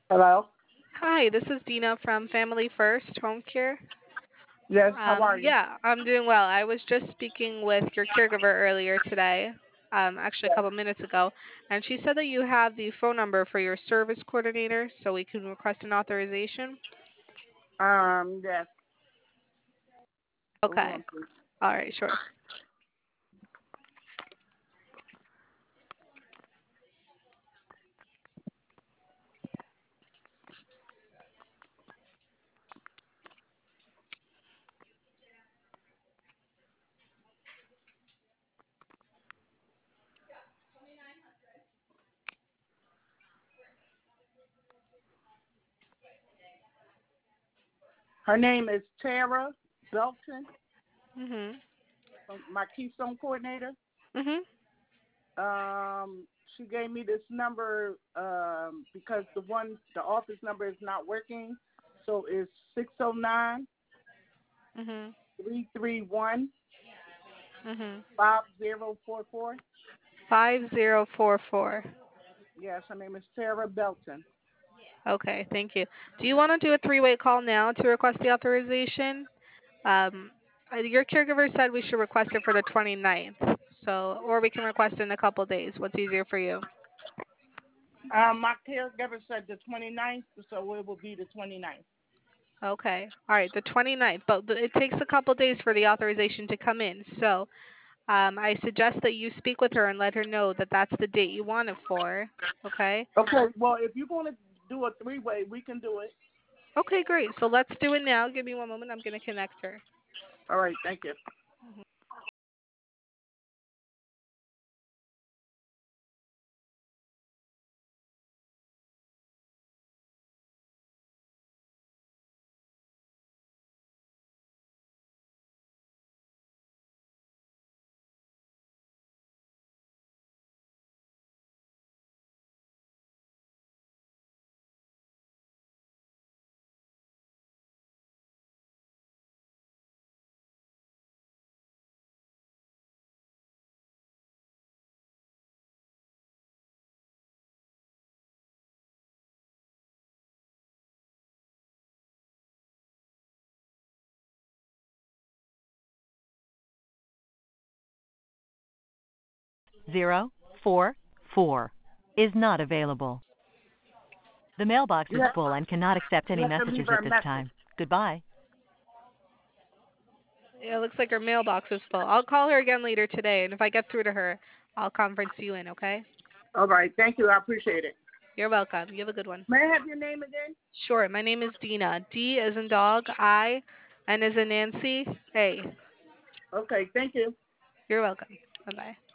Hello? Hi, this is Dina from Family First Home Care. Yes, how are you? Yeah, I'm doing well. I was just speaking with your caregiver earlier today, actually a Yes. couple minutes ago, and she said that you have the phone number for your service coordinator so we can request an authorization. Yes. Hold Okay. on, please. All right, sure. Her name is Tara Belton, Mhm. my Keystone coordinator. Mhm. Um, she gave me this number because the office number is not working. So it's 609 Mhm. 331 Mhm. 5044. 5044. Yes, her name is Tara Belton. Okay, thank you. Do you want to do a three-way call now to request the authorization? Um, your caregiver said we should request it for the 29th. So, or we can request it in a couple days. What's easier for you? My caregiver said the 29th, so it will be the 29th. Okay. All right, the 29th. But it takes a couple days for the authorization to come in. So, I suggest that you speak with her and let her know that that's the date you want it for. Okay. Okay, well, if you're going to do a three-way, we can do it. Okay, great. So let's do it now. Give me one moment. I'm going to connect her. All right, thank you. Zero four four is not available. The mailbox You is have, full and cannot accept you any have to leave messages her at a this message. time. Goodbye. Yeah, it looks like her mailbox is full. I'll call her again later today, and if I get through to her, I'll conference you in, okay? All right, thank you. I appreciate it. You're welcome. You have a good one. May I have your name again? Sure. My name is Dina. D as in dog, I, N as in Nancy, A. Okay, thank you. You're welcome. Bye bye.